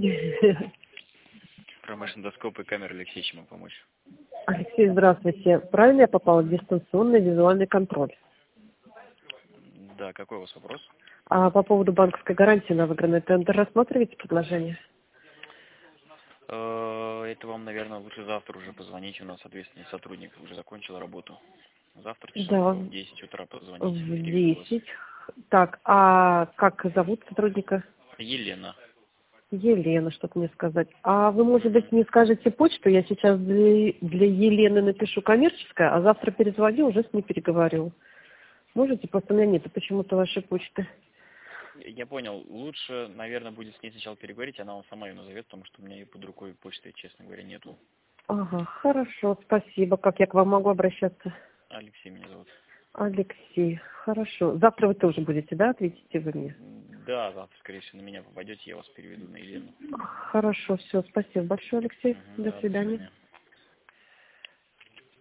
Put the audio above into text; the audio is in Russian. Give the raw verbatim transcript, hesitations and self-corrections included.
Промышленный доскоп и камеры, Алексей, чем вам помочь? Алексей, здравствуйте. Правильно я попала в дистанционный визуальный контроль? Да, какой у вас вопрос? А по поводу банковской гарантии на выигранный тендер рассматриваете предложение? Это вам, наверное, лучше завтра уже позвонить. У нас ответственный сотрудник уже закончил работу. Завтра часов Да. в десять утра позвоните. В переведу вас. десять. Так, а как зовут сотрудника? Елена. Елена, что-то мне сказать. А вы, может быть, не скажете почту? Я сейчас для, для Елены напишу коммерческое, а завтра перезвоню, уже с ней переговорю. Можете? Просто у меня нет почему-то вашей почты. Я понял. Лучше, наверное, будет с ней сначала переговорить, она вам сама ее назовет, потому что у меня ее под рукой почты, честно говоря, нету. Ага, хорошо, спасибо. Как я к вам могу обращаться? Алексей меня зовут. Алексей, хорошо. Завтра вы тоже будете, да, ответите вы мне? Да, завтра, скорее всего, на меня попадете, я вас переведу на Елену. Хорошо, все, спасибо большое, Алексей. Угу, До да, до свидания. свидания.